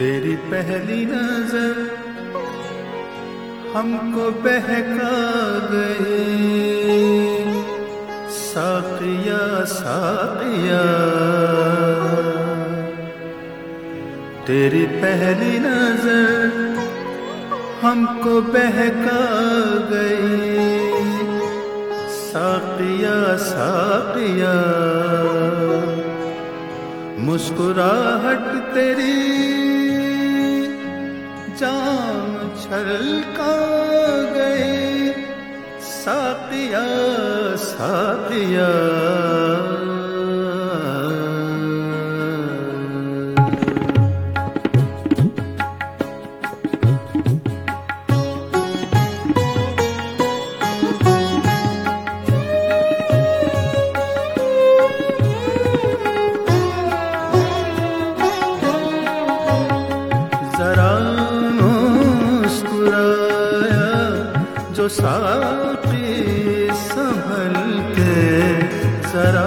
तेरी पहली नजर हमको बहका गई, साक़िया साक़िया। तेरी पहली नजर हमको बहका गई, साक़िया साक़िया। मुस्कुराहट तेरी जाम छलका गई, साक़िया साक़िया। जरा मुस्कुराया जो साक़ी संभल के, जरा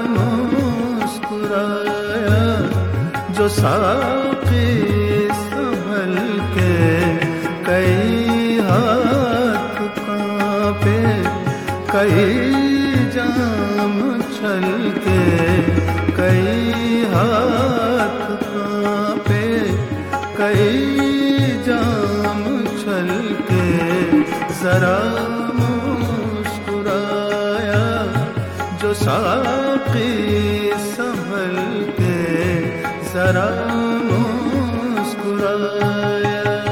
मुस्कुराया जो साक़ी संभल के। कई हाथ कांपे कई जाम छलके, कई हाथ कांपे कई जाम छलके। जरा मुस्कुराया जो साक़ी संभल के, जरा मुस्कुराया।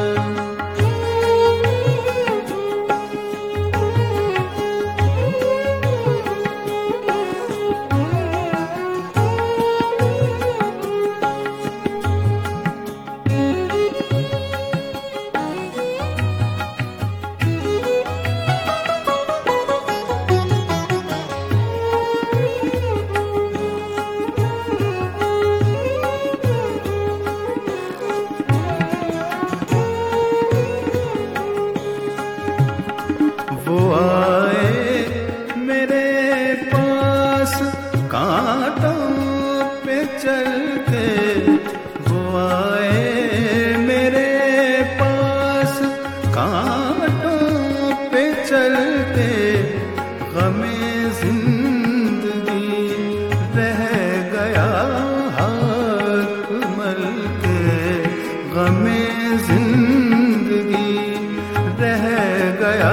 वो आए मेरे पास कांटों पे चल के, वो आए मेरे पास कांटों पे चल के। गमे जिंदगी रह गया हाथ मल के, गमे जिंदगी रह गया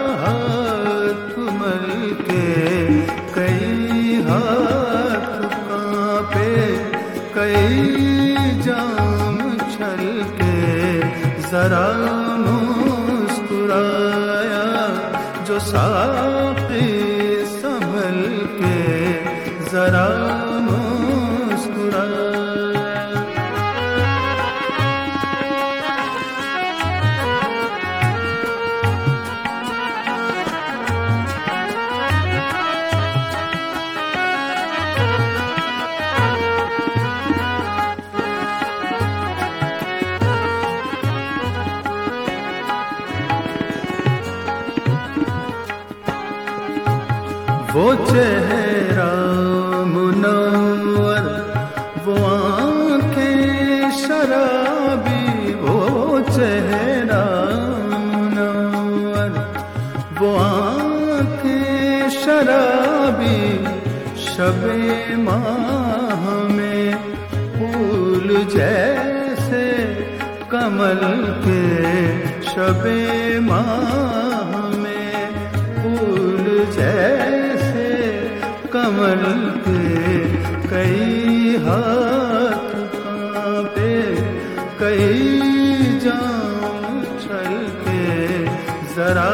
कई हाथ कांपे कई जाम छलके। जरा मुस्कुराया जो साक़ी संभल के, जरा मुस्कुराया। वो चेहरा मुनव्वर, वो आँखें शराबी, वो चेहरा मुनव्वर, वो आँखें शराबी। शबे माह में फूल जैसे कमल के, शबे माह में फूल जैसे कमल के। कई हाथ कांपे कई जाम छलके। जरा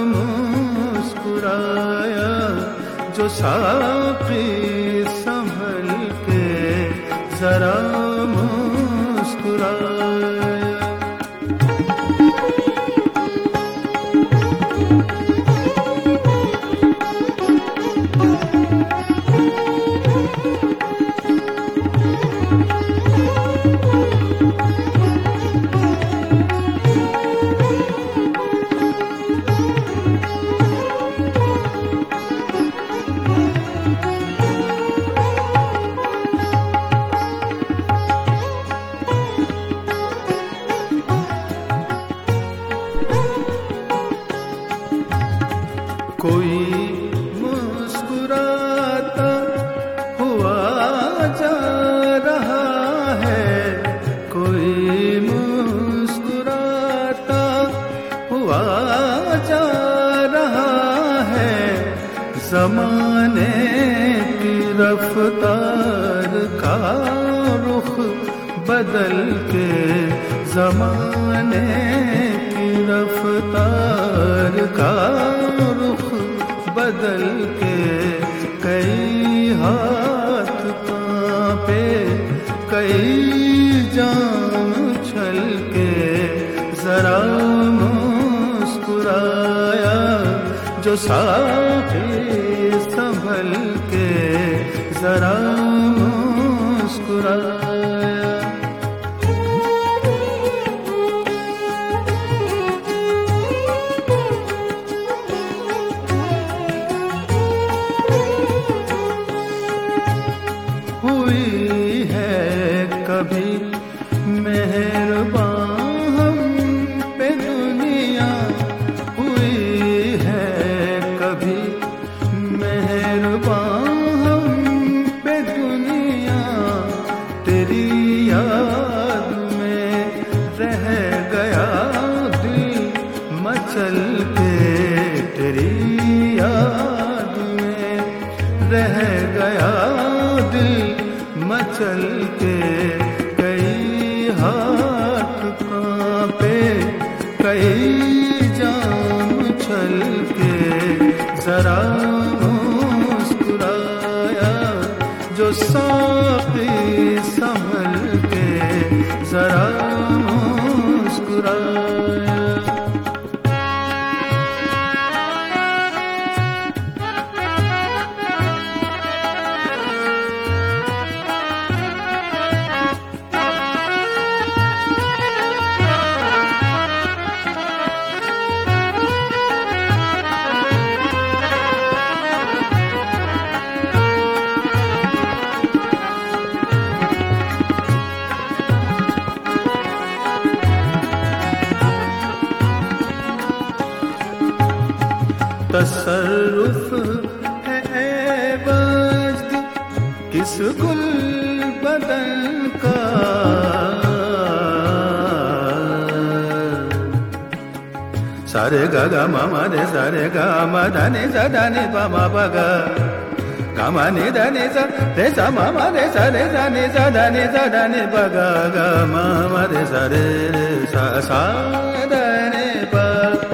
मुस्कुराया जो साक़ी संभल के, जरा मुस्कुराया। रफ्तार का रुख बदल के, ज़माने की रफ्तार का रुख बदल के, कई हाथ कांपे कई जान छलके, जरा मुस्कुराया जो साथी संभल के, जरा मुस्कुराया। हुई है कभी मेहरबान हम पे दुनिया, हुई है कभी मेहरबान हम पे दुनिया, तेरी याद में रह गया दिल मचल के, तेरी याद में रह गया दिल मचल के, कई हाथ कांपे कई जान छल के, जरा मुस्कुराया जो साथी संभल के, जरा मुस्कुराया। तसर्रुफ है वज्द किस गुल बदन का, सारे गा गा मामा रे सारे गा मा धा नि सा धा नि पा मा पा गा, गा मा नि धा नि सा रे सा मामा रे सा रे सा नि सा धा नि सा धा नि पा गा, गा मामा रे सा रे रे सा सा धा नि पा,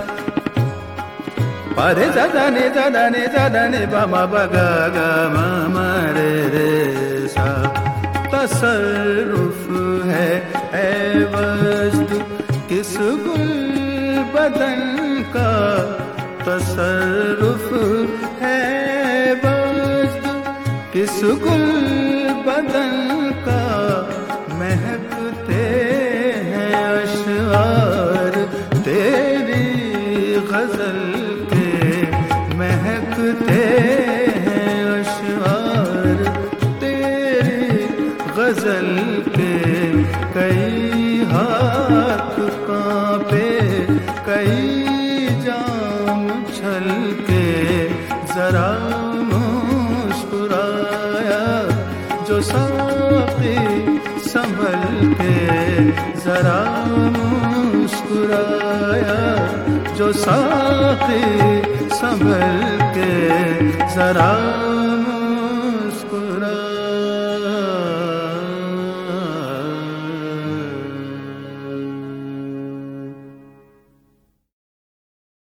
पा रे सा धा नि सा धा नि सा धा नि पा मा पा गा, गा मामा रे रे सा। तसर्रुफ है वज्द किस गुल बदन का, तसर्रुफ है वज्द किस गुल बदन का, महकते हैं अशआर तेरी गजल के, महकते हैं अशआर तेरी गजल के, कई हाथ कांपे कई जाम छल के, जरा मुस्कुराया जो साथी संभल के, जरा मुस्कुराया जो साथी संभल के, जरा